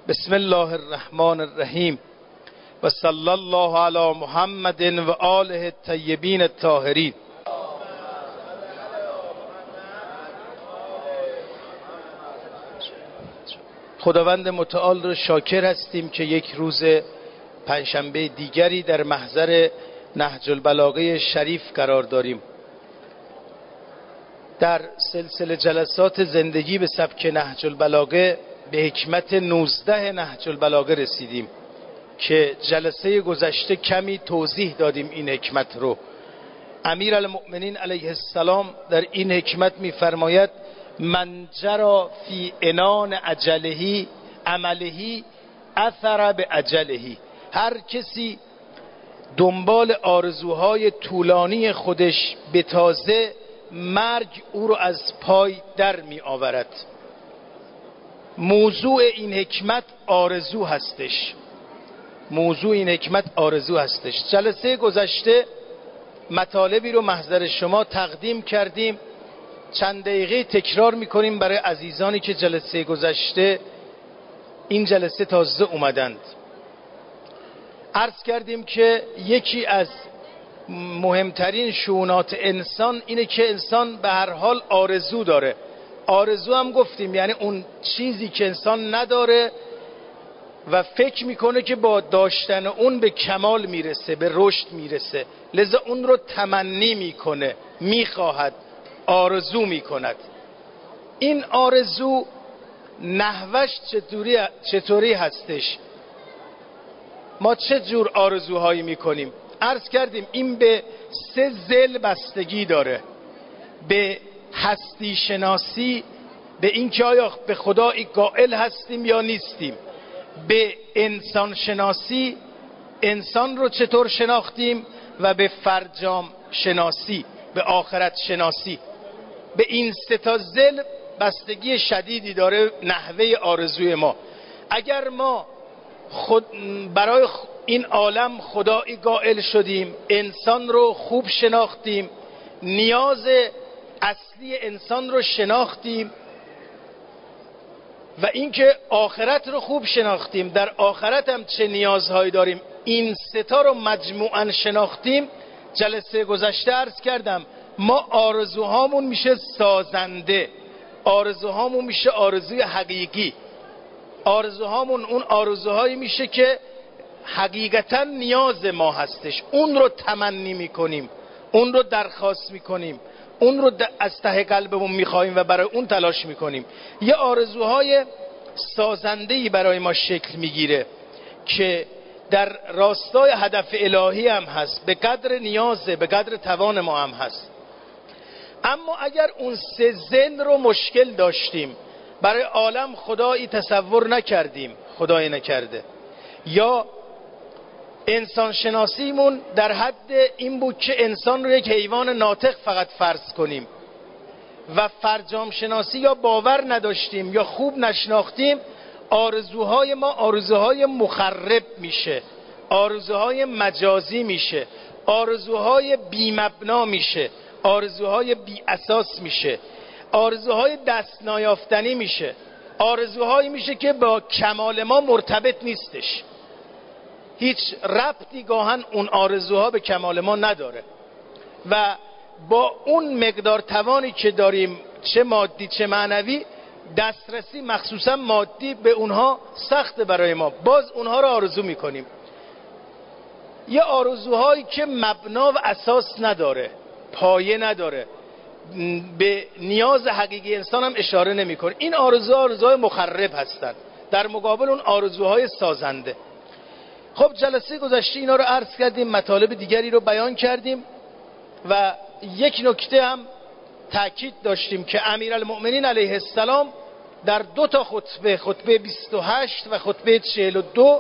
بسم الله الرحمن الرحیم و صلی الله علی محمد و آله الطیبین الطاهرین. خداوند متعال رو شاکر هستیم که یک روز پنجشنبه دیگری در محضر نهج البلاغه شریف قرار داریم. در سلسله جلسات زندگی به سبک نهج البلاغه به حکمت 19 نهج البلاغه رسیدیم که جلسه گذشته کمی توضیح دادیم این حکمت رو. امیرالمؤمنین علیه السلام در این حکمت می‌فرماید من جرى فی عنان اجله عمله اثر به اجله. هر کسی دنبال آرزوهای طولانی خودش به تازه مرگ او رو از پای در می آورد. موضوع این حکمت آرزو هستش. جلسه گذشته مطالبی رو محضر شما تقدیم کردیم، چند دقیقه تکرار میکنیم برای عزیزانی که جلسه گذشته این جلسه تازه اومدند. عرض کردیم که یکی از مهمترین شؤونات انسان اینه که انسان به هر حال آرزو داره. آرزو هم گفتیم یعنی اون چیزی که انسان نداره و فکر میکنه که با داشتن اون به کمال میرسه، به رشد میرسه، لذا اون رو تمنی میکنه، میخواهد، آرزو میکند. این آرزو نحوش چطوری هستش؟ ما چه جور آرزوهایی میکنیم؟ عرض کردیم این به 3 ضلع بستگی داره: به هستی شناسی، به این که آیا به خدایی قائل هستیم یا نیستیم; به انسان شناسی، انسان رو چطور شناختیم; و به فرجام شناسی، به آخرت شناسی. به این 3 تا ضلع بستگی شدیدی داره نحوه آرزوی ما. اگر ما برای این عالم خدایی قائل شدیم، انسان رو خوب شناختیم، نیاز اصلی انسان رو شناختیم و اینکه آخرت رو خوب شناختیم، در آخرت هم چه نیازهایی داریم، این 3 تا رو مجموعاً شناختیم. جلسه گذشته عرض کردم ما آرزوهامون میشه سازنده، آرزوهامون میشه آرزوی حقیقی، آرزوهامون اون آرزوهایی میشه که حقیقتا نیاز ما هستش، اون رو تمنی میکنیم، اون رو درخواست میکنیم، اون رو از ته قلبمون میخوایم و برای اون تلاش میکنیم. یه آرزوهای سازنده‌ای برای ما شکل میگیره که در راستای هدف الهی هم هست، به قدر نیازه، به قدر توان ما هم هست. اما اگر اون 3 ضلع رو مشکل داشتیم، برای عالم خدایی تصور نکردیم، خدایی نکرده، یا انسان شناسیمون در حد این بود که انسان رو یک حیوان ناطق فقط فرض کنیم و فرجام شناسی یا باور نداشتیم یا خوب نشناختیم، آرزوهای ما آرزوهای مخرب میشه، آرزوهای مجازی میشه، آرزوهای بی مبنا میشه، آرزوهای بی اساس میشه، آرزوهای دست نیافتنی میشه، آرزوهایی میشه که با کمال ما مرتبط نیستش، هیچ ربطی گاهن اون آرزوها به کمال ما نداره و با اون مقدار توانی که داریم، چه مادی چه معنوی، دسترسی مخصوصا مادی به اونها سخت برای ما، باز اونها رو آرزو میکنیم. یه آرزوهایی که مبنا و اساس نداره، پایه نداره، به نیاز حقیقی انسان هم اشاره نمیکنه، این آرزوهای مخرب هستن در مقابل اون آرزوهای سازنده. خب جلسه گذشته اینا رو عرض کردیم، مطالب دیگری رو بیان کردیم و یک نکته هم تأکید داشتیم که امیرالمؤمنین علیه السلام در 2 تا خطبه 28 و خطبه 42،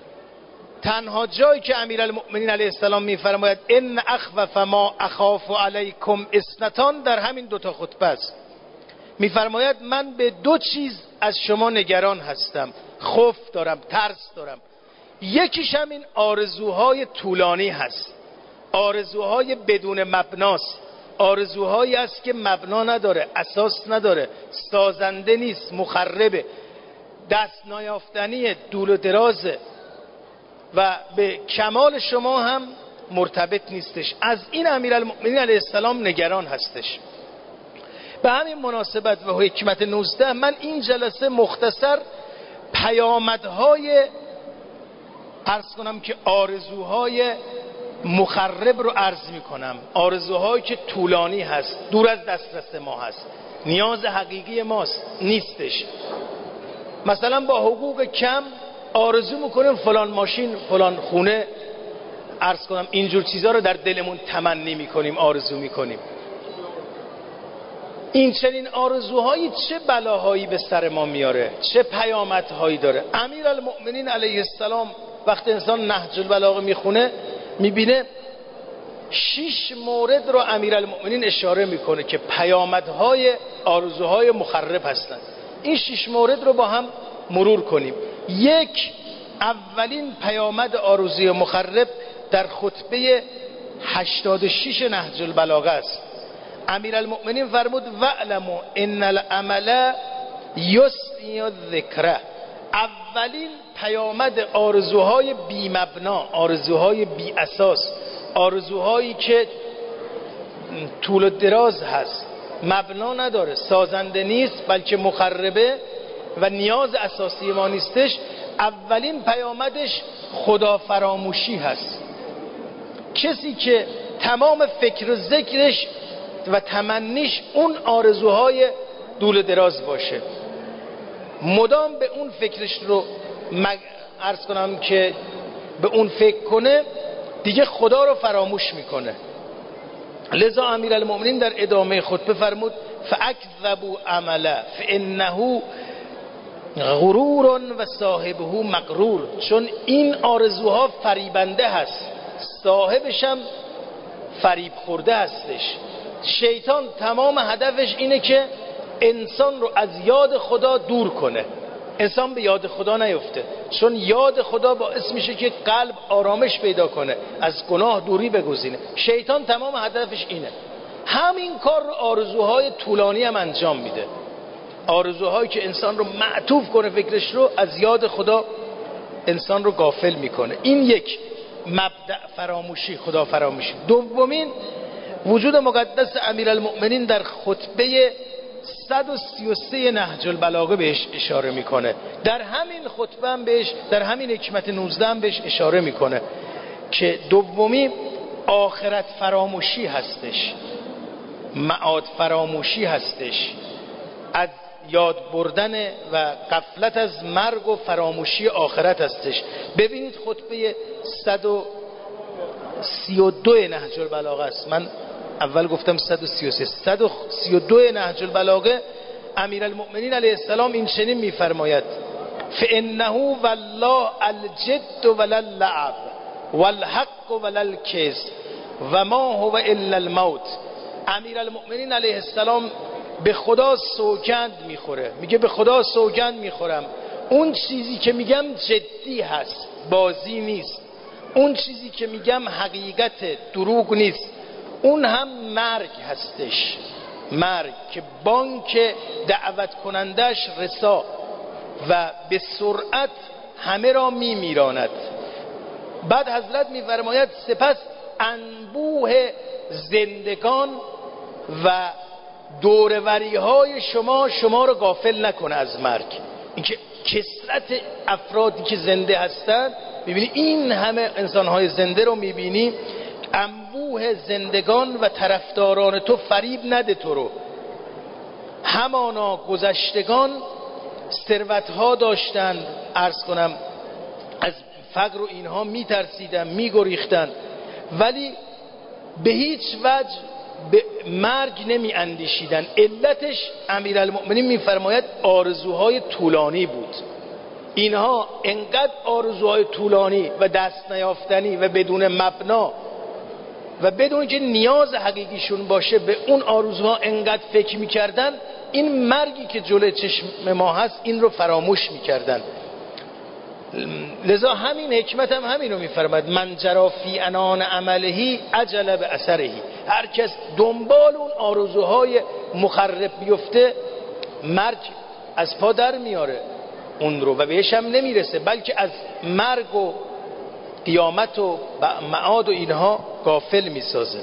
تنها جایی که امیرالمؤمنین علیه السلام میفرماید ان اخوف ما اخاف علیکم اثنتان، در همین 2 تا خطبه است. میفرماید من به 2 چیز از شما نگران هستم، خوف دارم، ترس دارم. یکیش همین آرزوهای طولانی هست، آرزوهای بدون مبناست، آرزوهایی است که مبنا نداره، اساس نداره، سازنده نیست، مخربه. دست نیافتنی دور و درازه و به کمال شما هم مرتبط نیستش. از این امیرالمؤمنین علیه السلام نگران هستش. به همین مناسبت و حکمت 19 من این جلسه مختصر پیامدهای عرض کنم که آرزوهای مخرب رو عرض می کنم، آرزوهایی که طولانی هست، دور از دسترس ما هست، نیاز حقیقی ماست نیستش. مثلا با حقوق کم آرزو میکنیم فلان ماشین، فلان خونه، عرض کنم اینجور چیزها رو در دلمون تمنی میکنیم، آرزو میکنیم. این چنین آرزوهایی چه بلاهایی به سر ما میاره، چه پیامدهایی داره. امیرالمؤمنین علیه السلام وقتی انسان نهج البلاغه میخونه میبینه 6 مورد رو امیرالمؤمنین اشاره میکنه که پیامدهای آرزوهای مخرب هستند. این 6 مورد رو با هم مرور کنیم. یک، اولین پیامد آرزوی مخرب در خطبه 86 نهج البلاغه است. امیرالمؤمنین فرمود وَاعْلَمُوا إِنَّ الْعَمَلَ يُسْعِي الذِّکْرَ. اولین پیامد آرزوهای بی مبنا، آرزوهای بی اساس، آرزوهایی که طول و دراز هست، مبنا نداره، سازنده نیست، بلکه مخربه و نیاز اساسی ما نیستش. اولین پیامدش خدا فراموشی هست. کسی که تمام فکر و ذکرش و تمنیش اون آرزوهای طول دراز باشه، مدام به اون فکرش رو عرض کنم که به اون فکر کنه، دیگه خدا رو فراموش میکنه. لذا امیرالمؤمنین در ادامه خطبه فرمود فاکذبوا عمله فانه غرور و صاحبه مغرور. چون این آرزوها فریبنده هست، صاحبش هم فریب خورده هستش. شیطان تمام هدفش اینه که انسان رو از یاد خدا دور کنه، انسان به یاد خدا نیفته، چون یاد خدا باعث میشه که قلب آرامش پیدا کنه، از گناه دوری بگزینه. شیطان تمام هدفش اینه. همین کار رو آرزوهای طولانی هم انجام میده، آرزوهایی که انسان رو معطوف کنه فکرش رو، از یاد خدا انسان رو غافل میکنه. این یک مبدأ فراموشی، خدا فراموشی. دومین، وجود مقدس امیرالمؤمنین در خطبه 133 نهج البلاغه بهش اشاره میکنه. در همین خطبه هم بهش، در همین حکمت 19 هم بهش اشاره میکنه که دومی آخرت فراموشی هستش، معاد فراموشی هستش، از یاد بردن و غفلت از مرگ و فراموشی آخرت هستش. ببینید خطبه 132 نهج البلاغه است. من اول گفتم 133. 132 نهج البلاغه امیرالمؤمنین علیه السلام این چنین میفرماید فانه والله الجد ولا اللعب والحق ولا الكذب و ما هو الا الموت. امیرالمؤمنین علیه السلام به خدا سوگند میخوره، میگه به خدا سوگند میخورم اون چیزی که میگم جدی هست، بازی نیست، اون چیزی که میگم حقیقت، دروغ نیست، اون هم مرگ هستش. مرگ که بانک دعوت کنندش رسا و به سرعت همه را میمیراند. بعد حضرت میفرماید سپس انبوه زندگان و دوروری های شما رو غافل نکنه از مرگ. اینکه کثرت افرادی که زنده هستند، میبینی این همه انسانهای زنده رو میبینی، انبوه زندگان و طرفداران تو فریب نده تو رو. همانا گذشتگان ثروتها داشتند، عرض کنم از فقر و اینها میترسیدن، میگریختن، ولی به هیچ وجه به مرگ نمی اندیشیدن. علتش امیرالمؤمنین میفرماید آرزوهای طولانی بود. اینها انقدر آرزوهای طولانی و دست نیافتنی و بدون مبنا و بدون که نیاز حقیقیشون باشه به اون آرزوها انقدر فکر میکردن، این مرگی که جلوی چشم ما هست این رو فراموش میکردن. لذا همین حکمت هم همین رو میفرماید من جرا فی انان عملهی عجل به اثرهی. هر کس دنبال اون آرزوهای مخرب بیفته، مرگ از پا در میاره. اون رو و بهش هم نمیرسه، بلکه از مرگ و قیامت و معاد و اینها غافل میسازه.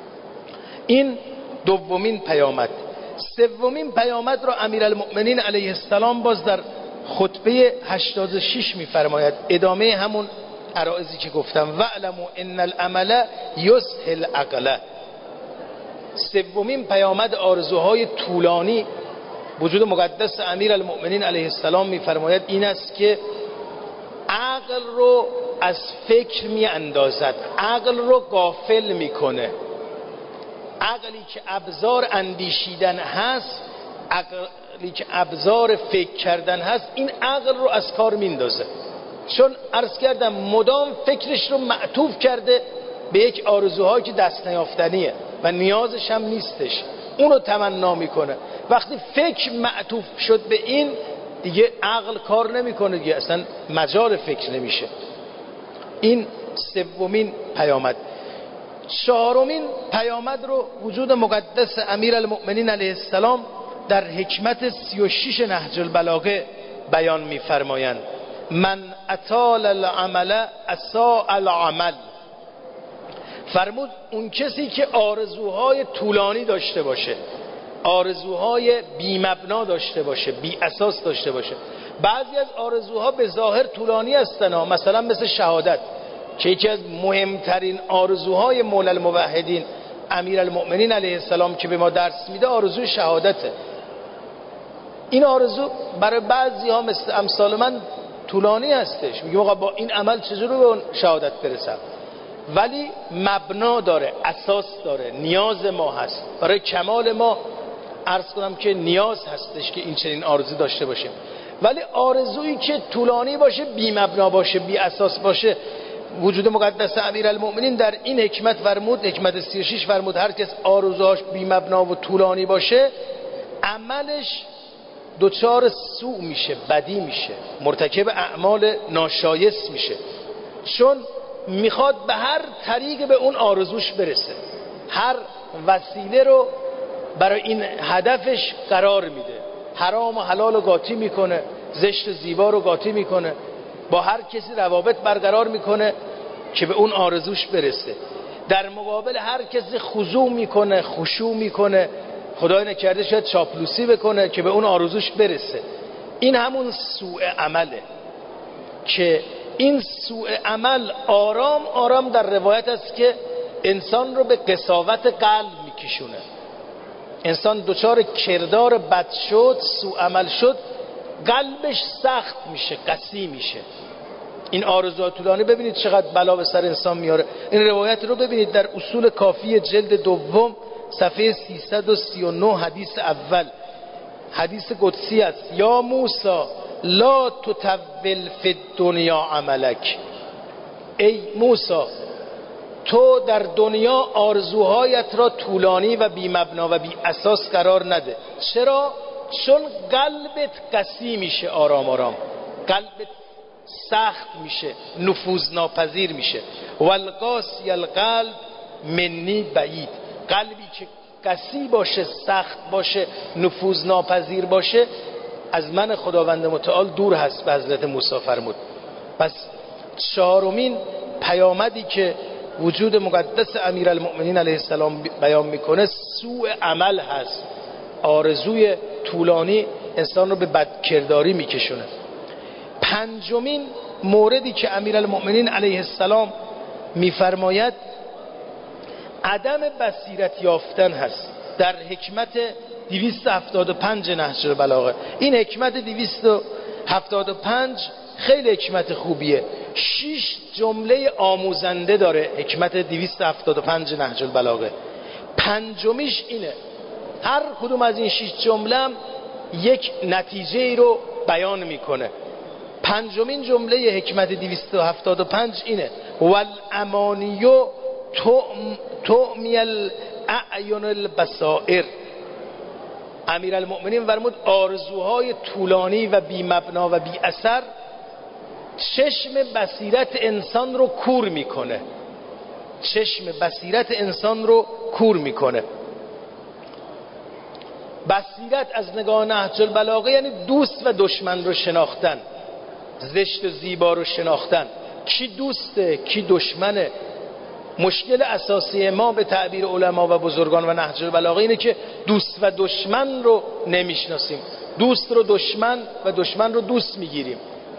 این دومین پیامد. سومین پیامد رو امیرالمؤمنین علیه السلام باز در خطبه 86 میفرماید، ادامه همون عرائضی که گفتم، وَاعْلَمُوا إِنَّ الْعَمَلَ يُسْهِلُ الْعَقْلَ. سومین پیامد آرزوهای طولانی وجود مقدس امیرالمؤمنین علیه السلام میفرماید این است که عقل رو از فکر میاندازد، عقل رو غافل میکنه. عقلی که ابزار اندیشیدن هست، عقلی که ابزار فکر کردن هست، این عقل رو از کار میندازه. چون عرض کردم مدام فکرش رو معطوف کرده به یک آرزوهایی که دست نیافتنیه و نیازش هم نیستش، اونو تمنا میکنه. وقتی فکر معطوف شد به این، دیگه عقل کار نمیکنه، دیگه اصلا مجال فکر نمیشه. این سومین پیامد. چهارمین پیامد رو وجود مقدس امیرالمؤمنین علیه السلام در حکمت 36 نهج البلاغه بیان میفرمایند، من اطال العمل اساء العمل. فرمود اون کسی که آرزوهای طولانی داشته باشه، آرزوهای بی مبنا داشته باشه، بی اساس داشته باشه. بعضی از آرزوها به ظاهر طولانی هستن، مثلا مثل شهادت که یکی از مهمترین آرزوهای مولا الموحدین امیرالمؤمنین علیه السلام که به ما درس میده آرزوی شهادته. این آرزو برای بعضی ها مثل امثال من طولانی هستش، میگیم آقا با این عمل چجوری به اون شهادت برسم، ولی مبنا داره، اساس داره، نیاز ما هست. برای کمال ما عرض کنم که نیاز هستش که این چنین آرزو داشته باشیم. ولی آرزویی که طولانی باشه، بی مبنا باشه، بی اساس باشه، وجود مقدس امیرالمؤمنین در این حکمت فرمود، حکمت 36 فرمود هر کس آرزوهاش بی مبنا و طولانی باشه، عملش دچار سوء میشه، بدی میشه، مرتکب اعمال ناشایست میشه. چون میخواد به هر طریق به اون آرزوش برسه، هر وسیله رو برای این هدفش قرار میده، حرام و حلال رو قاطی میکنه، زشت و زیبا رو قاطی میکنه، با هر کسی روابط برقرار میکنه که به اون آرزوش برسه. در مقابل هر کسی خضوع میکنه، خشوع میکنه، خدای نکرده شاید چاپلوسی بکنه که به اون آرزوش برسه. این همون سوء عمله که این سوء عمل آرام آرام در روایت است که انسان رو به قساوت قلب میکشونه. انسان دچار کردار بد شد، سوء عمل شد، قلبش سخت میشه، قسی میشه. این آرزوها طولانی ببینید چقدر بلا به سر انسان میاره. این روایت رو ببینید در اصول کافی جلد دوم صفحه 339 حدیث اول، حدیث قدسی است، یا موسی لا تطول فی الدنیا عملک. ای موسی تو در دنیا آرزوهایت را طولانی و بی مبنا و بی اساس قرار نده. چرا؟ چون قلبت قسی میشه، آرام آرام قلبت سخت میشه، نفوذ ناپذیر میشه. والقاسی القلب منی بعید. قلبی که قسی باشه، سخت باشه، نفوذ ناپذیر باشه، از من خداوند متعال دور هست، به حضرت موسی فرمود. پس چهارمین پیامدی که وجود مقدس امیرالمؤمنین علیه السلام بیان میکنه سوء عمل هست. آرزوی طولانی انسان رو به بدکرداری میکشونه. پنجمین موردی که امیرالمؤمنین علیه السلام میفرماید عدم بصیرت یافتن هست. در حکمت 275 نهج البلاغه، این حکمت 275 خیلی حکمت خوبیه، 6 جمله آموزنده داره حکمت 275 نهج البلاغه. پنجمیش اینه، هر کدوم از این 6 جمله هم یک نتیجه ای رو بیان میکنه. پنجمین جمله حکمت 275 اینه، والامانیو تعمی الاعین البصائر. امیرالمؤمنین فرمود آرزوهای طولانی و بی مبنا و بی اثر چشم بصیرت انسان رو کور میکنه، چشم بصیرت انسان رو کور میکنه. بصیرت از نگاه نهج البلاغه یعنی دوست و دشمن رو شناختن، زشت و زیبا رو شناختن، کی دوسته کی دشمنه. مشکل اساسی ما به تعبیر علما و بزرگان و نهج البلاغه اینه که دوست و دشمن رو نمیشناسیم، دوست رو دشمن و دشمن رو دوست میگیریم.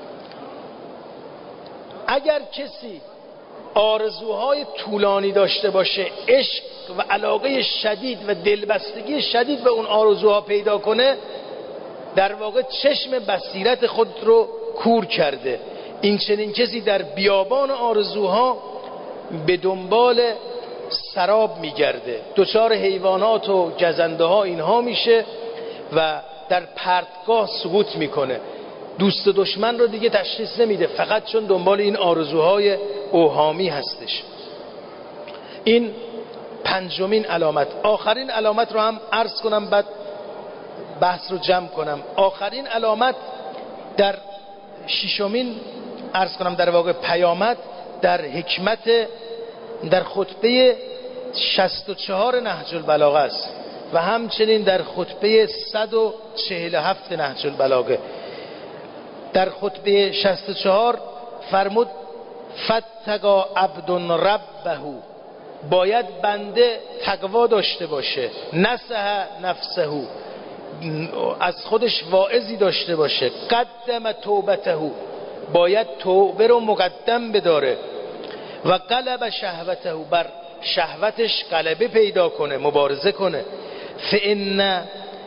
اگر کسی آرزوهای طولانی داشته باشه، عشق و علاقه شدید و دلبستگی شدید به اون آرزوها پیدا کنه، در واقع چشم بصیرت خود رو کور کرده. این چنین کسی در بیابان آرزوها به دنبال سراب میگرده، دچار حیوانات و گزنده ها اینها میشه و در پرتگاه سقوط میکنه. دوست و دشمن رو دیگه تشخیص نمیده، فقط چون دنبال این آرزوهای اوهامی هستش. این پنجمین علامت. آخرین علامت رو هم عرض کنم بعد بحث رو جمع کنم. آخرین علامت در ششمین عرض کنم در واقع پیامد در حکمت در خطبه 64 نهج البلاغه است و همچنین در خطبه 147 نهج البلاغه. در خطبه 64 فرمود فتقا عبد ربه، باید بنده تقوا داشته باشه، نصح نفسه، از خودش واعظی داشته باشه، قدم توبته، باید توبه رو مقدم بداره، و قلب شهوته، بر شهوتش غلبه پیدا کنه، مبارزه کنه. فإن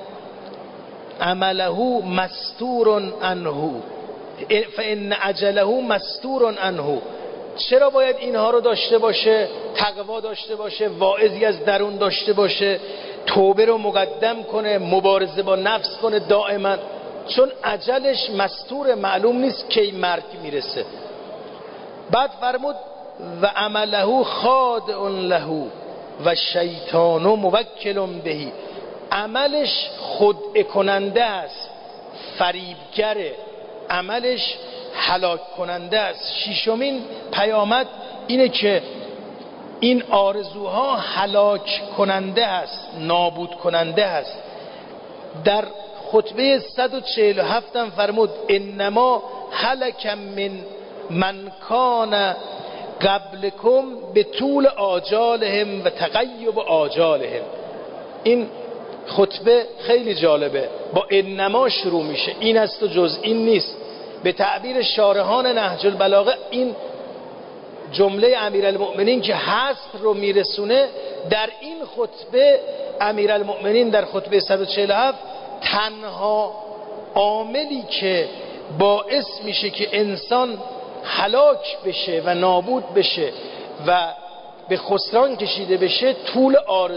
عمله مستور عنه، فإن عجله مستور عنه. چرا باید اینها رو داشته باشه؟ تقوا داشته باشه، واعظی از درون داشته باشه، توبه رو مقدم کنه، مبارزه با نفس کنه دائما، چون عجلش مستور، معلوم نیست کی مرگ میرسه. بعد فرمود و عمله خادع له و شیطان موکل بهی، عملش خدعه کننده است، فریبگره، عملش هلاک کننده است. ششمین پیامد اینه که این آرزوها هلاک کننده است، نابود کننده است. در خطبه 147 هم فرمود انما هلک من کان قبلکم به طول آجالهم و تغیب آجالهم. این خطبه خیلی جالبه، با انما شروع میشه، این است و جز این نیست. به تعبیر شارحان نهج البلاغه این جمله امیرالمؤمنین که هست رو میرسونه. در این خطبه امیرالمؤمنین در خطبه 147 تنها عاملی که باعث میشه که انسان هلاک بشه و نابود بشه و به خسران کشیده بشه طول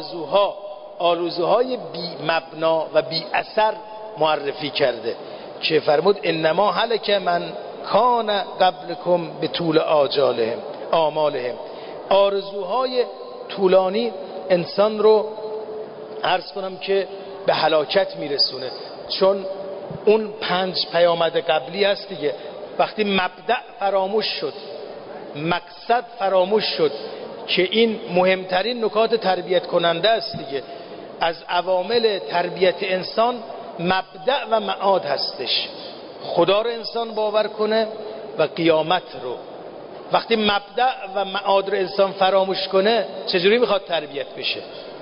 آرزوهای بی مبنا و بی اثر معرفی کرده که فرمود انما هلک من کان قبلکم به طول آمالهم. آرزوهای طولانی انسان رو عرض کنم که به هلاکت میرسونه، چون اون 5 پیامد قبلی هست دیگه. وقتی مبدأ فراموش شد، مقصد فراموش شد که این مهمترین نکات تربیت کننده است دیگه. از عوامل تربیت انسان مبدأ و معاد هستش، خدا رو انسان باور کنه و قیامت رو. وقتی مبدأ و معاد رو انسان فراموش کنه چجوری میخواد تربیت بشه؟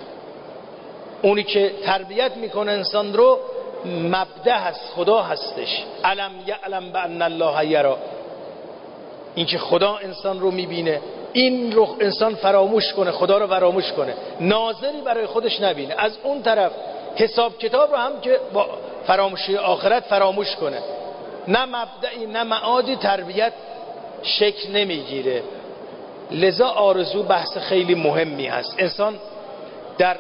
اونی که تربیت میکنه انسان رو مبدأ هست، خدا هستش. علم یعلم بان الله یرا، این که خدا انسان رو میبینه، این رو انسان فراموش کنه، خدا رو فراموش کنه، ناظری برای خودش نبینه. از اون طرف حساب کتاب رو هم که با فراموشی آخرت فراموش کنه، نه مبدئی نه معادی تربیت شکل نمیگیره. لذا آرزو بحث خیلی مهمی هست. انسان در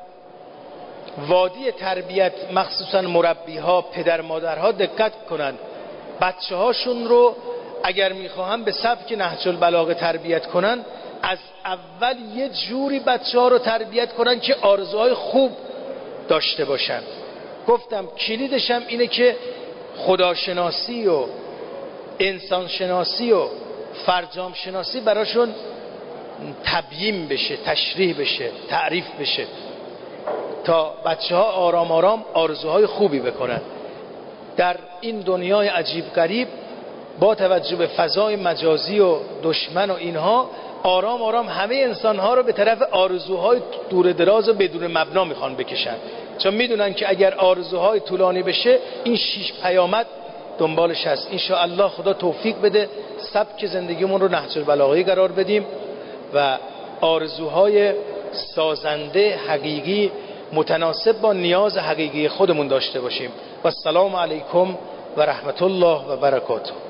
وادی تربیت، مخصوصا مربی ها، پدر مادرها دقت کنن، بچه هاشون رو اگر میخواهم به سبک نهج البلاغه تربیت کنن، از اول یه جوری بچه ها رو تربیت کنن که آرزوهای خوب داشته باشن. گفتم کلیدش هم اینه که خداشناسی و انسانشناسی و فرجام شناسی براشون تبیین بشه، تشریح بشه، تعریف بشه. تا بچه‌ها آرام آرام آرزوهای خوبی بکنن. در این دنیای عجیب غریب با توجه به فضای مجازی و دشمن و اینها، آرام آرام همه انسانها رو به طرف آرزوهای دور دراز و بدون مبنا میخوان بکشن، چون میدونن که اگر آرزوهای طولانی بشه این 6 پیامد دنبالش هست. انشاءالله خدا توفیق بده سبک زندگیمون رو نهج البلاغه قرار بدیم و آرزوهای سازنده حقیقی متناسب با نیاز حقیقی خودمون داشته باشیم. و السلام علیکم و رحمت الله و برکاته.